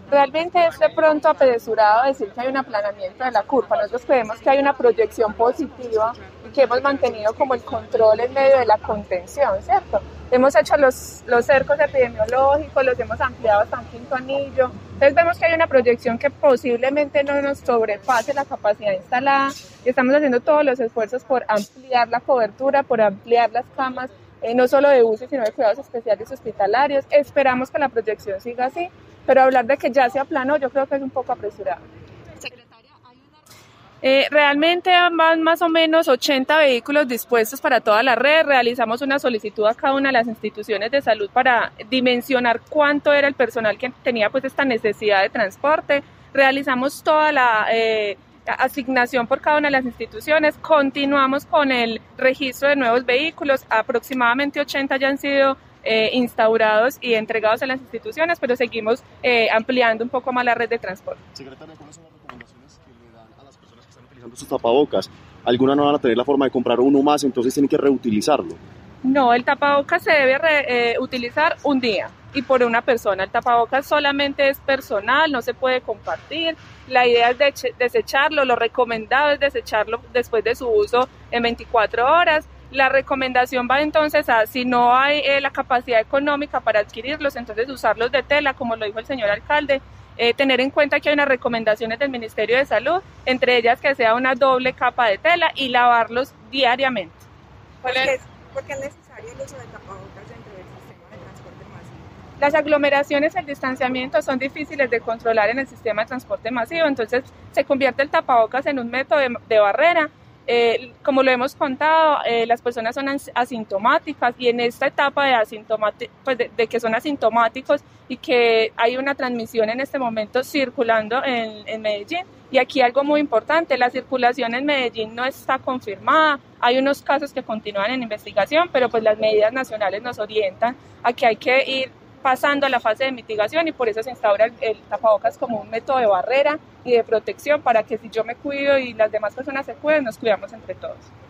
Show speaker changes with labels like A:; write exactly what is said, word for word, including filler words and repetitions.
A: Realmente es de pronto apresurado decir que hay un aplanamiento de la curva. Nosotros creemos que hay una proyección positiva y que hemos mantenido como el control en medio de la contención, ¿cierto? Hemos hecho los, los cercos epidemiológicos, los hemos ampliado hasta un quinto anillo. Entonces vemos que hay una proyección que posiblemente no nos sobrepase la capacidad instalada y estamos haciendo todos los esfuerzos por ampliar la cobertura, por ampliar las camas, eh, no solo de U C I, sino de cuidados especiales hospitalarios. Esperamos que la proyección siga así, pero hablar de que ya se aplanó yo creo que es un poco apresurado.
B: Secretaria, ¿hay una...
A: Eh, realmente van más o menos ochenta vehículos dispuestos para toda la red. Realizamos una solicitud a cada una de las instituciones de salud para dimensionar cuánto era el personal que tenía pues esta necesidad de transporte. Realizamos toda la eh, asignación por cada una de las instituciones. Continuamos con el registro de nuevos vehículos. Aproximadamente ochenta ya han sido Eh, instaurados y entregados a las instituciones, pero seguimos eh, ampliando un poco más la red de transporte.
C: Secretaria, ¿cuáles son las recomendaciones que le dan a las personas que están utilizando sus tapabocas? Algunas no van a tener la forma de comprar uno más, entonces tienen que reutilizarlo.
A: No, el tapabocas se debe re, eh, utilizar un día y por una persona. El tapabocas solamente es personal, no se puede compartir. La idea es de desecharlo, lo recomendado es desecharlo después de su uso en veinticuatro horas. La recomendación va entonces a, si no hay eh, la capacidad económica para adquirirlos, entonces usarlos de tela, como lo dijo el señor alcalde, eh, tener en cuenta que hay unas recomendaciones del Ministerio de Salud, entre ellas que sea una doble capa de tela y lavarlos diariamente.
B: ¿Por qué, ¿Por qué es necesario el uso de tapabocas dentro del sistema de transporte masivo?
A: Las aglomeraciones y el distanciamiento son difíciles de controlar en el sistema de transporte masivo, entonces se convierte el tapabocas en un método de, de barrera. Eh, como lo hemos contado, eh, las personas son asintomáticas y en esta etapa de, asintomati- pues de, de que son asintomáticos y que hay una transmisión en este momento circulando en, en Medellín. Y aquí algo muy importante, la circulación en Medellín no está confirmada, hay unos casos que continúan en investigación, pero pues las medidas nacionales nos orientan a que hay que ir pasando a la fase de mitigación y por eso se instaura el, el tapabocas como un método de barrera y de protección para que si yo me cuido y las demás personas se cuiden, nos cuidamos entre todos.